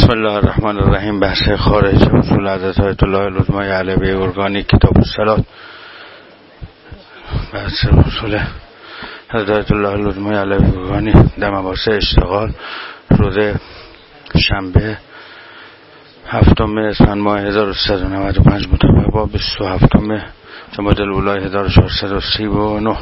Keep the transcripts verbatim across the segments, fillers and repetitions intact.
بسم الله الرحمن الرحیم. بحث خارج اصول حضرت آیت الله العظما علوی ارگانی کتاب الصلات. بحث اصول حضرت آیت الله العظما علوی ارگانی در مباحث اشتغال، روز شنبه هفتم اسفند ماه هزار و سیصد و نود و پنج مطابق با بیست و هفتم جمادی الاولی هزار و چهارصد و سی و نه.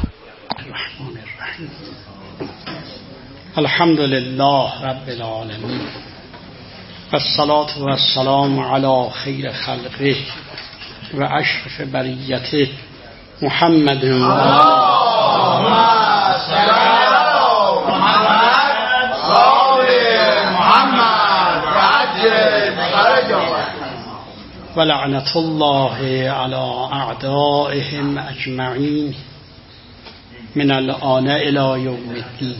الحمد لله رب العالمین و الصلاة و السلام علی خیر خلقه و اشرف بریته محمد و اللهم صل علی محمد و آل محمد و عجل فرجهم و لعنت الله علی اعدائهم اجمعین من الآن الی یوم الدین.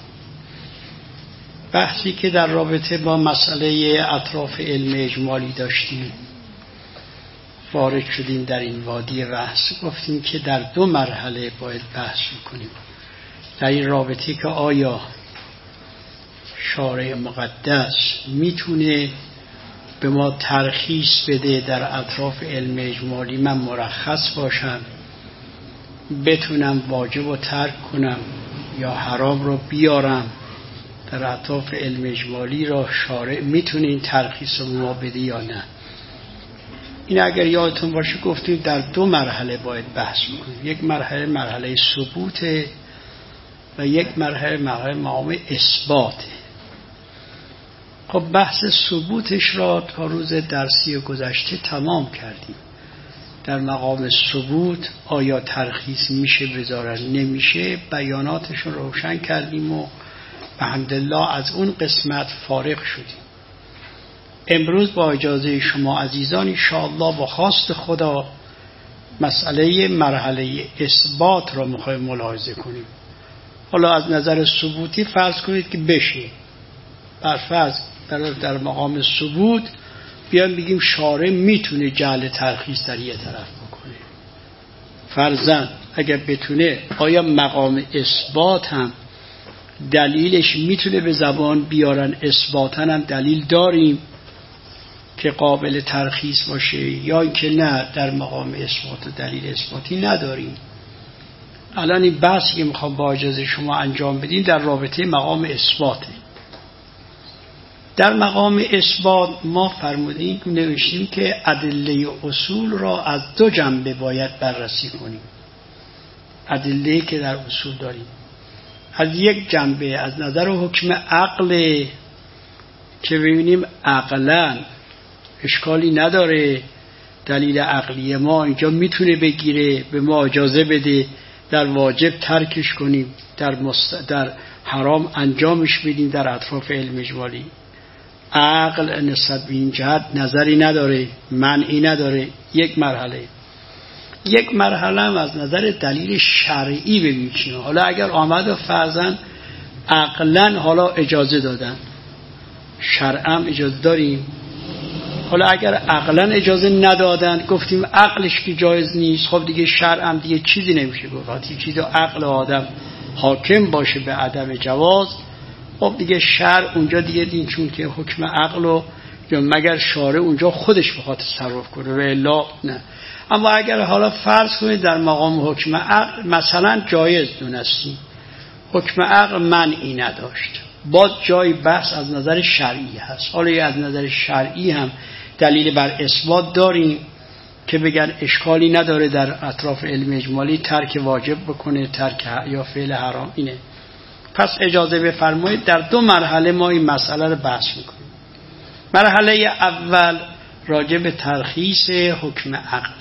بحثی که در رابطه با مسئله اطراف علم اجمالی داشتیم، وارد شدیم در این وادی بحث. گفتیم که در دو مرحله باید بحث کنیم در این رابطه که آیا شارع مقدس میتونه به ما ترخیص بده در اطراف علم اجمالی من مرخص باشم، بتونم واجب رو ترک کنم یا حرام رو بیارم. در اطراف علم اجمالی را شارع میتونه این ترخیص رو ما بده یا نه. این اگر یادتون باشه گفتیم در دو مرحله باید بحث کنیم. یک مرحله مرحله ثبوت و یک مرحله مرحله مقام اثبات. خب بحث ثبوتش را تا روز درسی گذشته تمام کردیم. در مقام ثبوت آیا ترخیص میشه بذارن نمیشه، بیاناتش رو روشن کردیم و الحمدلله از اون قسمت فارغ شدیم. امروز با اجازه شما عزیزان انشاءالله با خواست خدا مسئله مرحله اثبات را میخوایم ملاحظه کنیم. حالا از نظر ثبوتی فرض کنید که بشه، بر فرض در مقام ثبوت بیان بگیم شارع میتونه جعل ترخیص در یه طرف بکنه. فرضاً اگر بتونه، آیا مقام اثبات هم دلیلش میتونه به زبان بیارن؟ اثباتاً هم دلیل داریم که قابل ترخیص باشه، یا اینکه نه در مقام اثبات دلیل اثباتی نداریم؟ الان این بحثی که میخوام با اجازه شما انجام بدیم در رابطه مقام اثباته. در مقام اثبات ما فرمودیم نوشتیم که ادله اصول را از دو جنبه باید بررسی کنیم. ادله که در اصول داریم از یک جنبه از نظر حکم عقل که ببینیم عقلاً اشکالی نداره، دلیل عقلی ما اینجا میتونه بگیره، به ما اجازه بده در واجب ترکش کنیم، در, مست... در حرام انجامش بدیم. در اطراف علم اجمالی عقل نسبت به این جهت نظری نداره، منعی نداره. یک مرحله. یک مرحله هم از نظر دلیل شرعی ببینیم. حالا اگر آمد و فرضاً عقلاً حالا اجازه دادن، شرعاً اجازه داریم. حالا اگر عقلاً اجازه ندادن گفتیم عقلش که جایز نیست، خب دیگه شرعاً دیگه چیزی نمیشه گفت. هیچ چیزی عقل آدم حاکم باشه به عدم جواز، خب دیگه شرع اونجا دیگه دین، چون که حکم عقل و یا مگر شارع اونجا خودش بخواد تصرف کنه و الا نه. اما اگر حالا فرض کنید در مقام حکم عقل مثلا جایز دونستیم، حکم عقل منعی نداشت، باز جای بحث از نظر شرعی هست. حالا از نظر شرعی هم دلیل بر اثبات داریم که بگن اشکالی نداره در اطراف علم اجمالی ترک واجب بکنه، ترک یا فعل حرام. اینه. پس اجازه بفرمایید در دو مرحله ما این مسئله رو بحث میکنیم. مرحله اول راجع به ترخیص حکم عقل.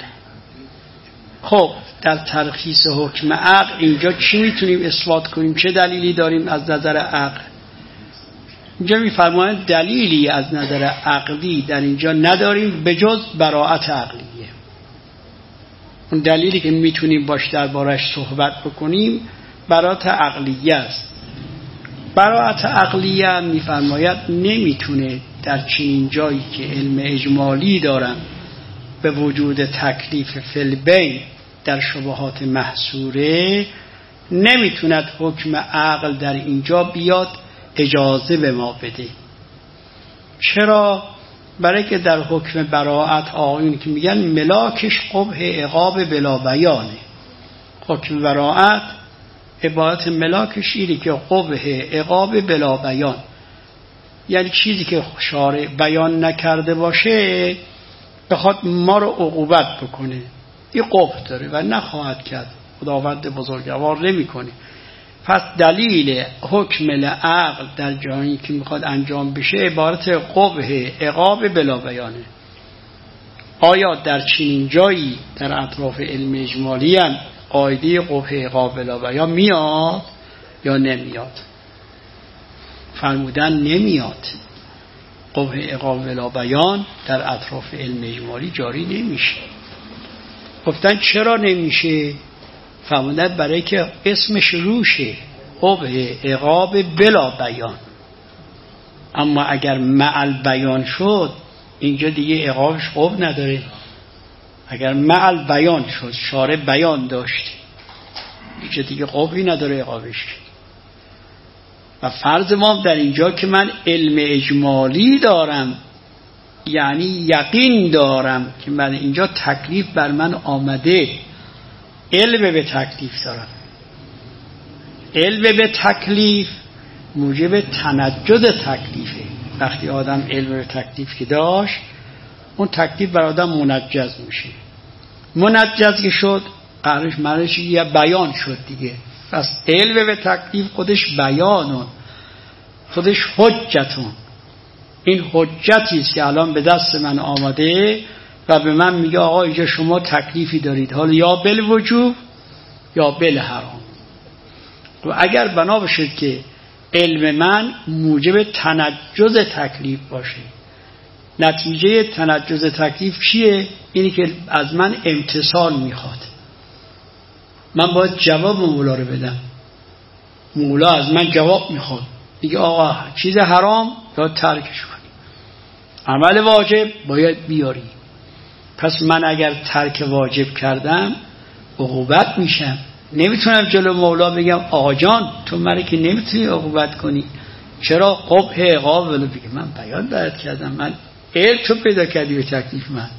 خب در ترخیص حکم عقل اینجا چی میتونیم اثبات کنیم؟ چه دلیلی داریم از نظر عقل؟ اینجا میفرمایند دلیلی از نظر عقلی در اینجا نداریم به جز براءت عقلیه. اون دلیلی که میتونیم باش دربارش صحبت بکنیم براءت عقلیه است. براءت عقلیه میفرماید نمیتونه در چنین جایی که علم اجمالی دارن به وجود تکلیف فی در شبهات محصوره، نمیتوند حکم عقل در اینجا بیاد اجازه به ما بده. چرا؟ برای که در حکم براءت آقایون که میگن ملاکش قبح عقاب بلا بیانه. حکم براءت عبارت ملاکش اینه که قبح عقاب بلا بیان، یعنی چیزی که شارع بیان نکرده باشه بخواد ما رو عقوبت بکنه، این قبح داره و نخواهد کرد، خداوند بزرگوار نمی کنه. پس دلیل حکم العقل در جایی که میخواد انجام بشه عبارت قبح عقاب بلا بیانه. آیا در چنین جایی در اطراف علم اجمالی هم قاعده قبح عقاب بلا بیان میاد یا نمیاد؟ فرمودن نمیاد. قبح عقاب بلا بیان در اطراف علم اجمالی جاری نمیشه. گفتن چرا نمیشه؟ فرمودن برای که اسمش روشه، قبح عقاب بلا بیان. اما اگر معل بیان شد اینجا دیگه عقابش قبح نداره. اگر معل بیان شد، شارع بیان داشت، اینجا دیگه قبحی نداره عقابش. و فرض ما در اینجا که من علم اجمالی دارم، یعنی یقین دارم که من اینجا تکلیف بر من آمده، علم به تکلیف دارم. علم به تکلیف موجب تنجد تکلیفه. وقتی آدم علم به تکلیف که داشت، اون تکلیف بر آدم منجز میشه. منجز که شد قرارش مرش یه بیان شد دیگه. پس علم به تکلیف خودش بیانون، خودش حجتون. این حجتی است که الان به دست من آمده و به من میگه آقا اینجا شما تکلیفی دارید، حالا یا بالوجوب یا بالحرام. و اگر بنا بشه که علم من موجب تنجز تکلیف باشه، نتیجه تنجز تکلیف چیه؟ اینی که از من امتثال میخواد، من باید جواب مولا رو بدم. مولا از من جواب میخواد، دیگه آقا چیز حرام یا ترکش کنی، عمل واجب باید بیاری. پس من اگر ترک واجب کردم عقوبت میشم. نمیتونم جلو مولا بگم آقا جان تو منو که نمیتونی عقوبت کنی، چرا؟ قبح عقاب ولو بگه من بیان برات کردم، من علم تو پیدا کردی به تکلیف. من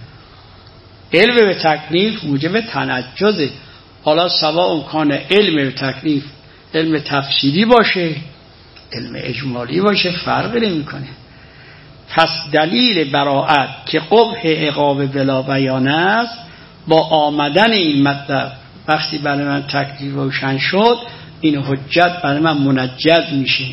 علم به تکلیف موجب تنجزه. حالا سواء کان علم به تکلیف علم تفصیلی باشه، علم اجمالی باشه، فرقی نمیکنه. پس دلیل براءت که قبح عقاب بلا بیان است، با آمدن این مطلب وقتی برای من تکلیف روشن شد، این حجت برای من منجز میشه.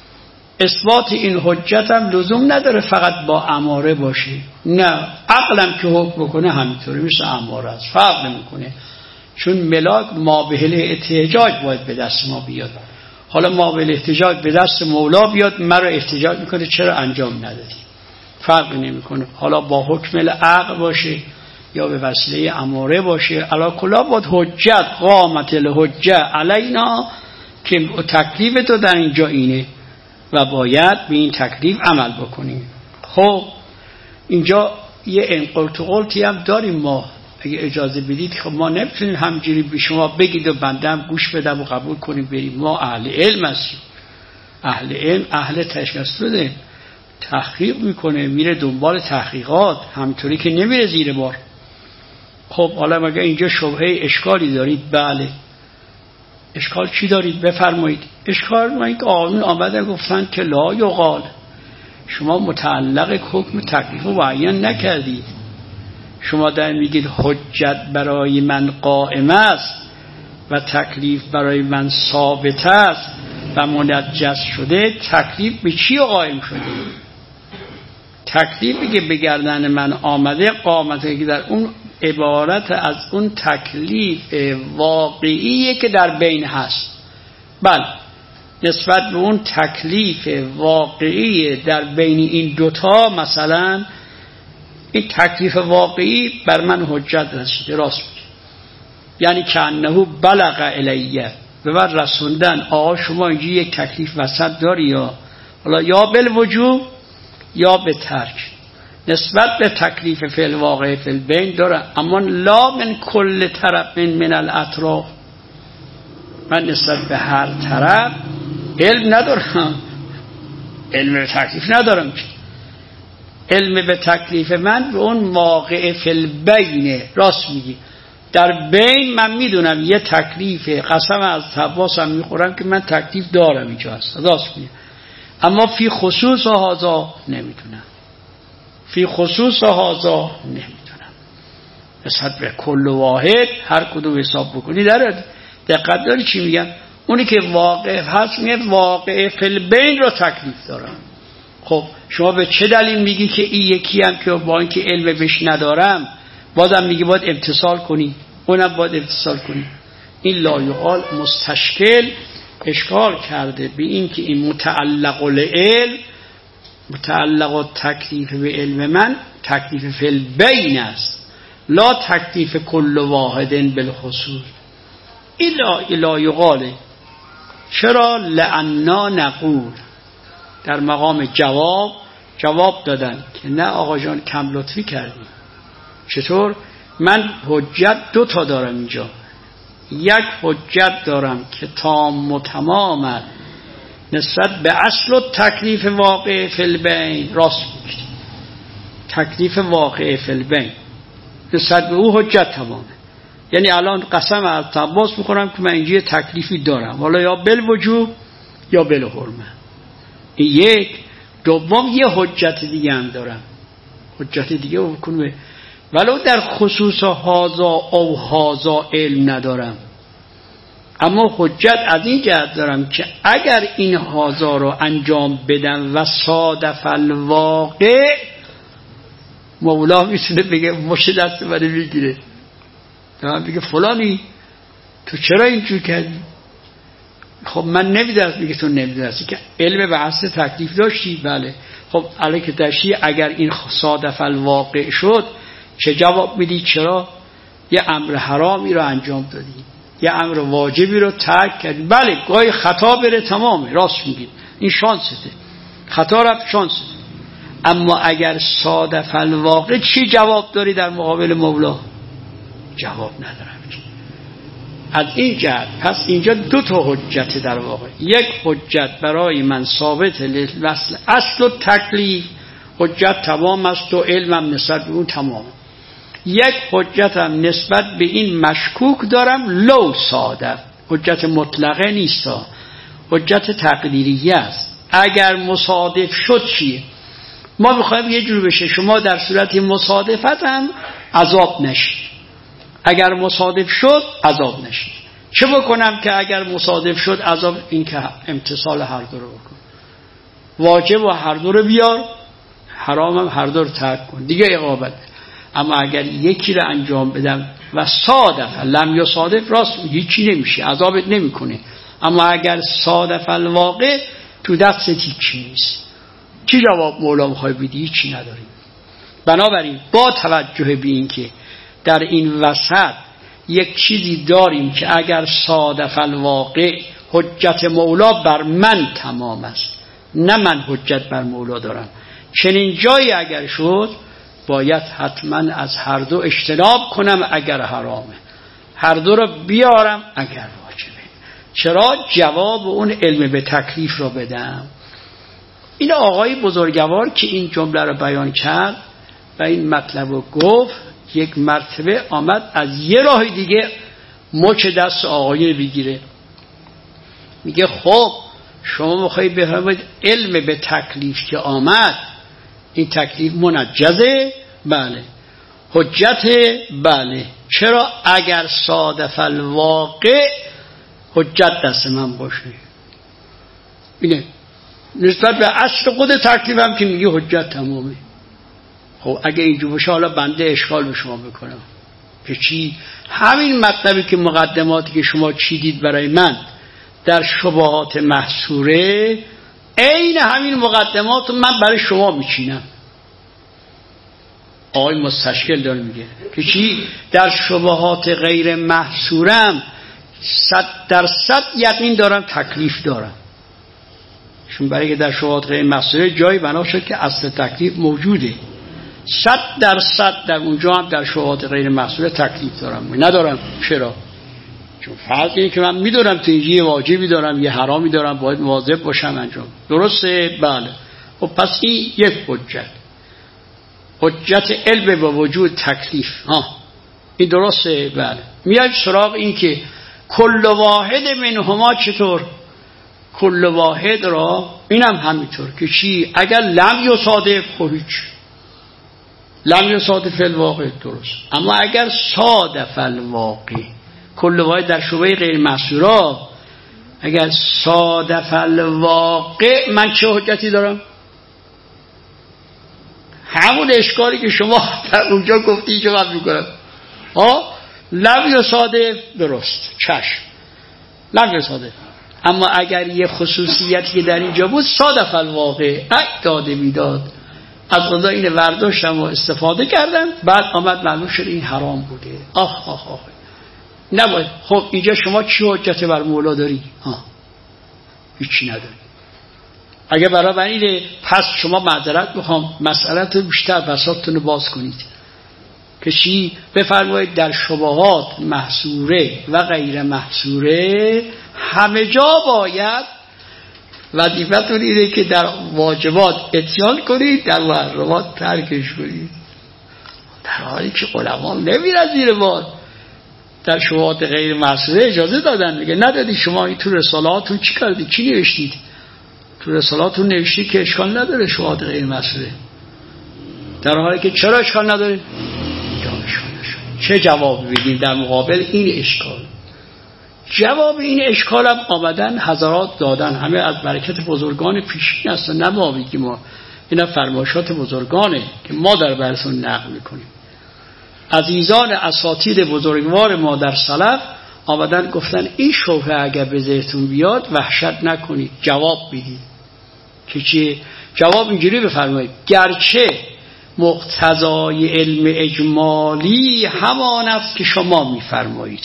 اثبات این حجت هم لزوم نداره فقط با اماره باشه، نه، عقلم که حکم بکنه همینطوری میشه، اماره است، فرق نمیکنه. چون ملاک ما به احتجاج باید به دست ما بیاد. حالا ما به احتجاج به دست مولا بیاد، مرا احتجاج میکنه چرا انجام ندادی، فرق نمیکنه. حالا با حکم العقل باشه یا به وسیله اماره باشه، علا کلا باید حجت قامت الحجه علینا که تکلیف تو در اینجا اینه و باید به این تکلیف عمل بکنیم. خب اینجا یه انقلت و قلتی هم داریم ما، اگه اجازه بدید. خب ما نمیتونیم همجوری به شما بگید و بنده هم گوش بدم و قبول کنیم بریم. ما اهل علم هستیم. اهل علم اهل تشخیص تحقیق میکنه، میره دنبال تحقیقات، همینطوری که نمیره زیر بار. خب حالا مگه اینجا شبهه اشکالی دارید؟ بله. اشکال چی دارید؟ بفرمایید. اشکال ما این که آقایون آمدن گفتن که لا یقال، شما متعلق حکم تکلیف رو معین نکردید. شما در میگید حجت برای من قائم است و تکلیف برای من ثابت است و منجز شده. تکلیف به چی قائم شده؟ تکلیفی که به گردن من آمده قامته که در اون عبارت از اون تکلیف واقعیه که در بین هست. بله، نسبت به اون تکلیف واقعی در بین این دوتا، مثلا این تکلیف واقعی بر من حجت رسیده، راست میگه، یعنی که انه بلغ الیه، به من رسوندن آقا شما اینجا یک تکلیف وسط داری، یا حالا یا بالوجوب یا به ترک. نسبت به تکلیف فی الواقع فی البین داره، اما لا من کل طرف من الاطراف. من نسبت به هر طرف علم ندارم، علم به تکلیف ندارم. علم به تکلیف من به اون واقع فی البین. راست میگی، در بین من میدونم یه تکلیف، قسم از حواسم میخورم که من تکلیف دارم اینجا هست، راست میگی، اما فی خصوص هذا نمیدونم، فی خصوص هذا نمیدونم. نسبت به کل واحد هر کدوم حساب بکنی در دقت داری چی میگم. اونی که واقع هست میگه واقع فی البین رو تکلیف دارم. خب شما به چه دلیل میگی که این یکی هم که با اینکه علم بهش ندارم بازم میگی باید امتثال کنی، اونم باید امتثال کنی؟ این لایقال مستشکل اشکال کرده به این که این متعلق العلم، متعلق تکلیف به علم من تکلیف فی البین است، لا تکلیف کل واحد بالخصوص. این لایقاله. چرا؟ لعنا نقول، در مقام جواب جواب دادن که نه آقا جان کم لطفی کردی. چطور؟ من حجت دو تا دارم اینجا. یک حجت دارم که تام و تمام نسبت به اصل و تکلیف واقع فی البین. راست میگید، تکلیف واقع فی البین نسبت به او حجت تمامه. یعنی الان قسم از تباس میخورم که من اینجا تکلیفی دارم، حالا یا بالوجوب یا بالحرمه. این یک. دوم یه حجت دیگه هم دارم، حجت دیگه رو بکنم ولو در خصوص هازا او هازا علم ندارم، اما حجت از این جهت دارم که اگر این هازا رو انجام بدم و صادف الواقع، مولا میتونه بگه مش دست منو میگیره، من بگه فلانی تو چرا اینجور کردی؟ خب من نمیدونم، میگه تو نمیدونستی که علم به اصل تکلیف داشتی. بله. خب الان که داشتی اگر این صادف الواقع شد چه جواب میدی؟ چرا یه امر حرامی رو انجام دادی، یه امر واجبی رو ترک کردی؟ بله گاهی خطا بره، تمامه، راست میگید، این شانسته، خطا رفت شانسته. اما اگر صادف الواقع چی جواب داری در مقابل مولا؟ جواب ندارم. از این جهت پس اینجا دو تا حجت در واقع. یک حجت برای من ثابت للوصل اصل و تکلیف، حجت تمام است و علمم نسبت به اون تمام. یک حجتم نسبت به این مشکوک دارم لو صادف، حجت مطلقه نیست، حجت تقدیریه است. اگر مصادف شد چیه؟ ما میخوایم یه جور بشه شما در صورت مصادفت هم عذاب نشید، اگر مصادف شد عذاب نشید. چه بکنم که اگر مصادف شد عذاب؟ این که امتصال هر دو رو بکن، واجب و هر دو رو بیار، حرام هم هر دو رو ترک کن، دیگه اقابت. اما اگر یکی رو انجام بدم و صادف لم یا صادف، راست هیچی نمیشه، عذابت نمیکنه. اما اگر صادف الواقع تو دست هیچی نیست. چی جواب مولا میخوای بدی؟ هیچی نداریم. بنابراین با توجه به این که در این وسط یک چیزی داریم که اگر صادف الواقع حجت مولا بر من تمام است، نه من حجت بر مولا دارم، چنین جایی اگر شد باید حتما از هر دو اجتناب کنم اگر حرامه، هر دو رو بیارم اگر واجبه. چرا؟ جواب اون علم به تکلیف رو بدم. این آقای بزرگوار که این جمله رو بیان کرد و این مطلب رو گفت، یک مرتبه آمد از یه راه دیگه مچ دست آقای بگیره. میگه خب شما میخوایی بفرمایید علم به تکلیف که آمد، این تکلیف منجزه؟ بله. حجت؟ بله. چرا؟ اگر صادف الواقع حجت دست من باشه. اینه نسبت به اصل خود تکلیفم که میگه حجت تمامه. خب اگه اینجور باشه حالا بنده اشکال به شما بکنم که چی؟ همین مطلبی که مقدماتی که شما چیدید برای من در شبهات محصوره، عین همین مقدمات من برای شما میچینم. آقای مستشکل داره میگه که چی؟ در شبهات غیر محصورم صد درصد یقین دارم تکلیف دارم، چون برای که در شبهات غیر محصوره جایی بنا شد که اصل تکلیف موجوده، صد درصد در اونجا هم در شبهات غیر محصوره تکلیف دارم. ندارم. چرا؟ چون فرض اینه که من میدونم تو اینجا یه واجبی دارم، یه حرامی دارم، باید مواظب باشم انجام. درسته؟ بله. خب پس این یک حجت. حجت علم با وجود تکلیف. ها این درسته. بله میاد سراغ این که کل واحد منهما چطور، کل واحد را اینم همینطور که چی اگر لم یصادف خب هیچ، لم یصادف الواقع درست، اما اگر صادف الواقع، کل واحد در شبهه غیر محصورا اگر صادف الواقع من چه حجتی دارم؟ همون اشکالی که شما در اونجا گفتی چه قبل میکنم. ها لم یصادف درست چشم لم یصادف، اما اگر یه خصوصیتی که در اینجا بود صادف الواقع داده میداد، از خدا اینه ورداشتم و استفاده کردم، بعد آمد معلوم شد این حرام بوده. آخ آخ آخ نباید. خب اینجا شما چی حجت بر مولا داری؟ ها هیچی نداری. اگه برای اینه پس شما معذرت میخوام مسئله رو بیشتر بساطتون رو باز کنید که چی بفرمایید در شبهات محصوره و غیر محصوره همه جا باید وظیفتون اینه که در واجبات اتیان کنید، در محرمات ترکش کنید، در حالی که علما نمیرن زیر بار. در شبهات غیر محصوره اجازه دادن، میگه ندادی شما این تو رسالاتون چی کردید، چی نوشتید؟ تو رسالاتون نوشتید که اشکال نداره شبهات غیر محصوره، در حالی که چرا اشکال نداره؟ چه جواب بدیم در مقابل این اشکال؟ جواب این اشکال هم آمدن حضرات دادن، همه از برکت بزرگان پیشین هستن، نه ما بگیم ما، اینا فرمایشات بزرگانه که ما در برسون نقل میکنیم. عزیزان اساتید بزرگوار ما در سلف آمدن گفتن این شبهه اگر به ذهنتون بیاد وحشت نکنید، جواب بدید. که چی؟ جواب اینجوری بفرمایید گرچه مقتضای علم اجمالی همان است که شما میفرمایید.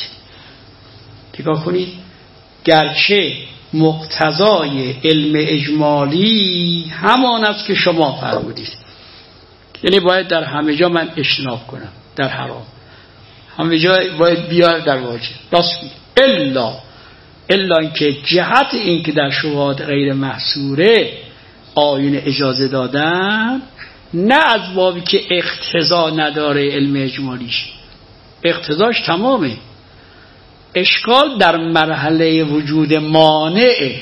نگاه کنید، گرچه مقتضای علم اجمالی همان است که شما فرمودید، یعنی باید در همه جا من اجتناب کنم، در حرام همه جا باید بیار در واجب. راست می الا الا اینکه جهت این که در شبهات غیر محصوره آیین اجازه دادن، نه از بابی که اقتضا نداره علم اجمالیش، اقتضاش تمامه. اشکال در مرحله وجود مانعه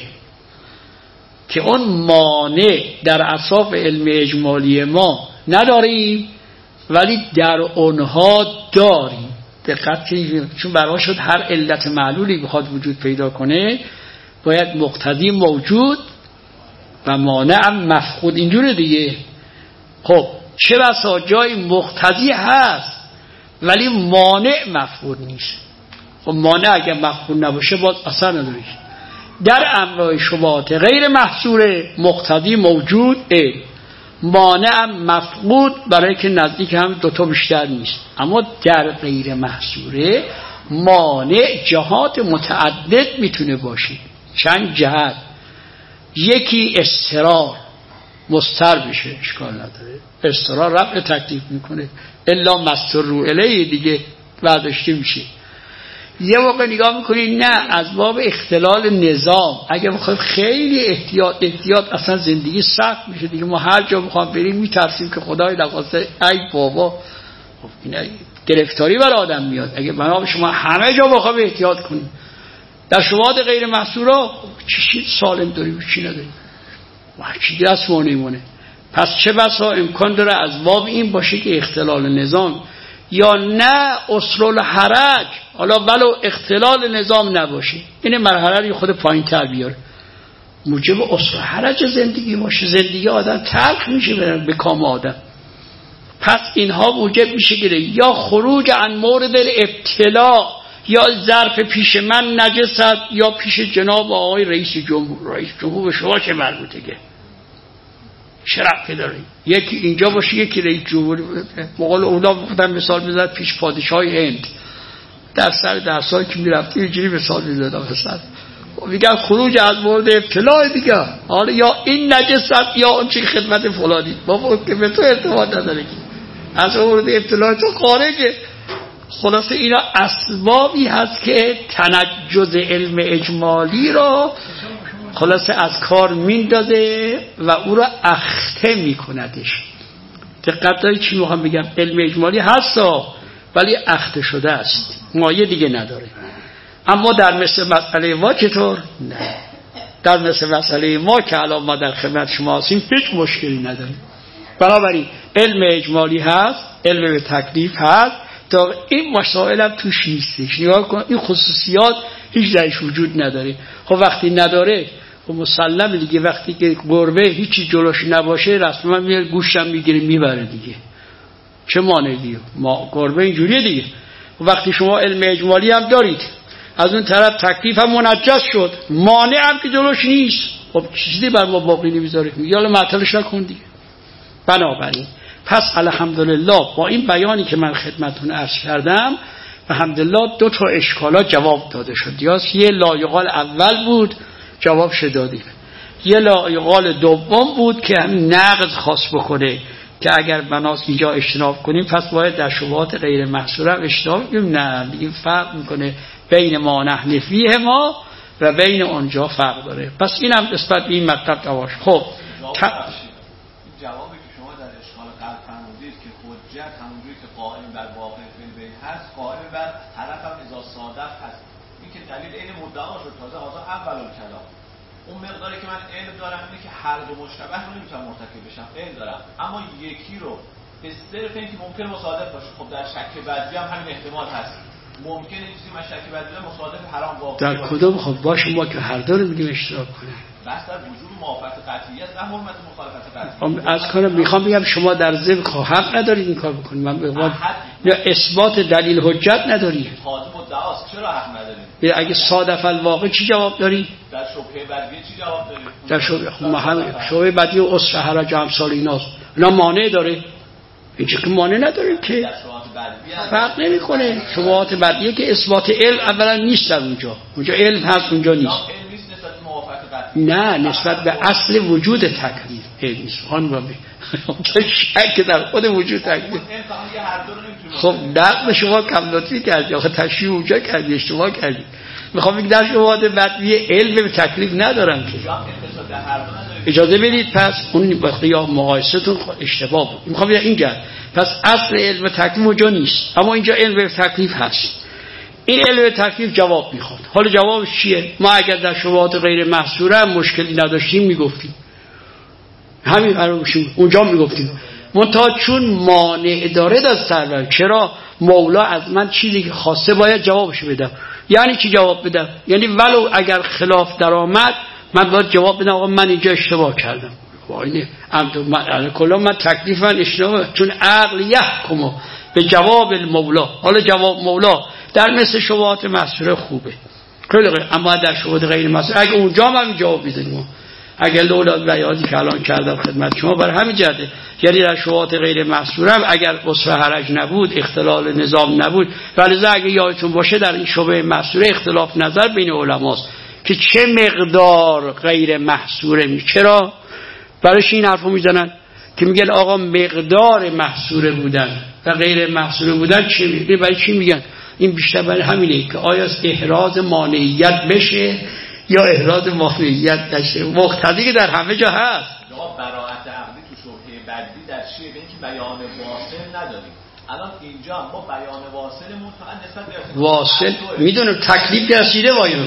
که اون مانع در اصاف علم اجمالی ما نداریم ولی در اونها داریم. دقت کنید، چون برای شد هر علت معلولی بخواد وجود پیدا کنه باید مقتضی موجود و مانع هم مفقود، اینجوره دیگه. خب چه بسا جای مقتضی هست ولی مانع مفقود نیست. خب مانع اگر مفقود نباشه باز اثر نداره. در امرای شبهات غیر محصوره مقتضی موجود اه. مانع هم مفقود برای که نزدیک هم دوتا بیشتر نیست. اما در غیر محصوره مانع جهات متعدد میتونه باشه. چند جهت، یکی استرار مستر بشه اشکال نداره، استرار رفع تکلیف میکنه، الا مستر رو الیه دیگه برداشته میشه. یه موقع نگاه میکنید نه از باب اختلال نظام، اگه بخوایم خیلی احتیاط احتیاط اصلا زندگی سخت میشه دیگه. ما هر جا بخوام بریم میترسیم که خدای نخواسته ای بابا خب این گرفتاری بر آدم میاد. اگه بنا شما همه جا بخوام احتیاط کنیم، در شبهات غیر محصورا چی سالم داریم چی نداریم چی دست ما نمونه. پس چه بسا امکان داره از باب این باشه که اختلال نظام، یا نه اصل الحرج، حالا ولو اختلال نظام نباشه، این مرحله رو خود پایین تر بیاره، موجب اصل حرج زندگی باشه، زندگی آدم تلخ میشه به کام آدم. پس اینها موجب میشه که یا خروج عن مورد الابتلاء، یا ظرف پیش من نجست، یا پیش جناب آقای رئیس جمهور. رئیس جمهور به شما چه مربوطه که چه ربطی داره؟ یکی اینجا باشه یکی رئیس جمهوری. مقال اولا بودن مثال میزد پیش پادشاه هند، در سر درسایی که میرفتی اینجوری مثال میزد مثلا میگن خروج از مورد ابتلاء دیگه، حالا یا این نجست یا اون چی خدمت فلانی، بابا که به تو ارتباط نداره که از مورد ابتلاء تو خارجه. خلاصه اینا اسبابی هست که تنجز علم اجمالی را خلاصه از کار میندازه و او را اخته میکندش. دقت دارید چی میخوام بگم؟ علم اجمالی هستا ولی اخته شده است، مایه دیگه نداره. اما در مثل مسئله ما چطور؟ نه، در مثل مسئله ما که الان ما در خدمت شما هستیم هیچ مشکلی نداریم. بنابراین علم اجمالی هست، علم به تکلیف هست، تا این مسائل هم توش نیستش. نگاه کن این خصوصیات هیچ درش وجود نداره. خب وقتی نداره خب مسلمه دیگه، وقتی که گربه هیچی جلوش نباشه رسما میاد گوشتم میگیره میبره دیگه، چه مانعی؟ ما گربه اینجوریه دیگه. وقتی شما علم اجمالی هم دارید، از اون طرف تکلیف هم منجز شد، مانع هم که جلوش نیست، خب چیزی بر ما باقی نمیذاره، یالا معطلش نکن دیگه. بنابراین پس الحمدلله با این بیانی که من خدمتتون عرض کردم الحمدلله دو تا اشکالات جواب داده شد. یا یه لایقال اول بود جوابش دادیم، یه لایقال دوم بود که همین نقض خاص بکنه که اگر بناس اینجا اجتناب کنیم پس باید در شبهات غیر محصوره هم اجتناب کنیم. نه، این فرق میکنه بین ما نحن فیه ما و بین اونجا فرق داره. پس این هم نسبت به این مطلب دواش. خب تا... جوابی که شما در اشکال قلب فرمودید که حجت همونجوری که قائم بر واقع فیل هست قائم بر طرف هم اذا صادف هست. این که دلیل این مدعا شد تازه هذا اول الکلام. اون مقداری که من علم دارم اینه که هر دو مشتبه رو نمیتونم مرتکب بشم، علم دارم، اما یکی رو به صرف اینکه ممکن مصادف باشه. خب در شک بدوی هم همین احتمال هست، ممکنه چیزی من شک بدوی مصادف حرام واقع در کدوم؟ خب باشه ما که هر دو رو میگیم اشتراک کنیم. بس در وجود موافقت قطعی است نه حرمت مخالفت قطعی. از کنم میخوام بگم شما در ذهن حق ندارید این کار بکنید. من بگم یا اثبات دلیل حجت ندارید. حاضر مدعاست، چرا حق ندارید؟ اگه صادف الواقع چی جواب داری؟ در شبهه بدوی چی جواب داری؟ در شبهه خب ما هم شبهه بدوی و اصل حرج امثال ایناست. اینا مانع داره؟ اینجا که مانع نداره که فرق نمیکنه. شبهات بدوی که اثبات علم اولا نیست در اونجا. اونجا علم هست اونجا نیست. نه، نسبت به اصل وجود تکلیف علم نیست. آن با می شک در خود وجود تکلیف. خب نقل شما کم لطفی کردی، آخه تشریح اونجا کردی، اشتباه کردی. میخوام بگم در شبهات بدوی علم به تکلیف ندارم که. اجازه بدید پس اون وقتی یا مقایستون اشتباه بود. میخوام بگم اینجا پس اصل علم تکلیف اونجا نیست، اما اینجا علم به تکلیف هست. این علم تکلیف جواب میخواد. حالا جوابش چیه؟ ما اگر در شبهات غیر محصوره هم مشکلی نداشتیم میگفتیم همین برامشون اونجا میگفتیم، منتها چون مانع داره از سرور. چرا؟ مولا از من چیزی که خواسته باید جوابش بدم. یعنی چی جواب بدم؟ یعنی ولو اگر خلاف در آمد من باید جواب بدم آقا من اینجا اشتباه کردم. واینه من کلا من تکلیف من اشتباه، چون عقل یحکم به جواب المولا. حالا جواب مولا در مثل شبهات محصوره خوبه خیلی، اما در شبهات غیر محصوره اگه اونجا هم جواب بدیم، اگر لولا بیانی که الان کردم خدمت شما برای همین جهته، یعنی در شبهات غیر محصوره هم اگر اصل حرج نبود، اختلال نظام نبود، ولی اگه یادتون باشه در این شبهه محصوره اختلاف نظر بین علماست که چه مقدار غیر محصوره می. چرا؟ برایش این حرفو میزنن که میگن آقا مقدار محصوره بودن و غیر محصوره بودن چه میگن؟ برای چی میگن؟ این بیشتر برای همینه که آیا احراز مانعیت بشه یا احراز مانعیت نشه. مقتضی که در همه جا هست. ما براءت عقلی تو شبهه بدوی در چیه؟ به اینکه بیان واصل نداریم. الان اینجا ما بیان واصلمون فقط نسبت به واصل میدونم تکلیف که رسیده وایو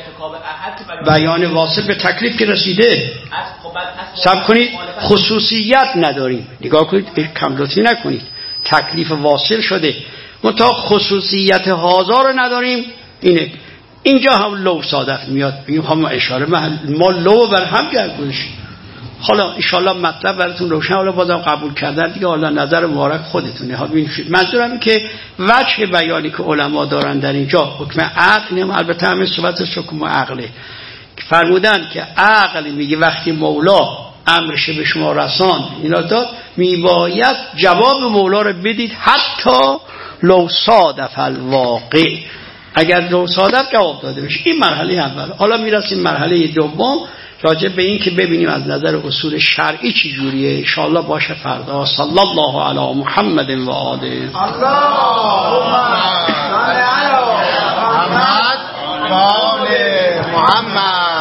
بیان واصل به تکلیف که رسیده. سب کنید خصوصیت نداریم. نگاه کنید کم لطفی نکنید. تکلیف واصل شده منتها خصوصیت هازا رو نداریم. اینه اینجا هم لو صادف میاد. بگیم هم اشاره ما لو بر هم گردونشیم. حالا انشالله مطلب براتون روشن. حالا بازم قبول کردن دیگه، حالا نظر مبارک خودتونه. ها ببینید منظورم این که وجه بیانی که علما دارن در اینجا حکم عقل نیم، البته همه صحبتش حکم عقله. فرمودن که عقل میگه وقتی مولا امرش به شما رسان اینا داد، میباید جواب مولا رو بدید حتی لو صادف الواقع، اگر لو صادف جواب داده بشه. این مرحله اول. حالا میرسیم مرحله دوم راجع به این که ببینیم از نظر اصول شرعی چی جوریه. ان شاء الله باشه فردا. صلی الله علی محمد و آله. اللهم صل علی محمد و آل محمد.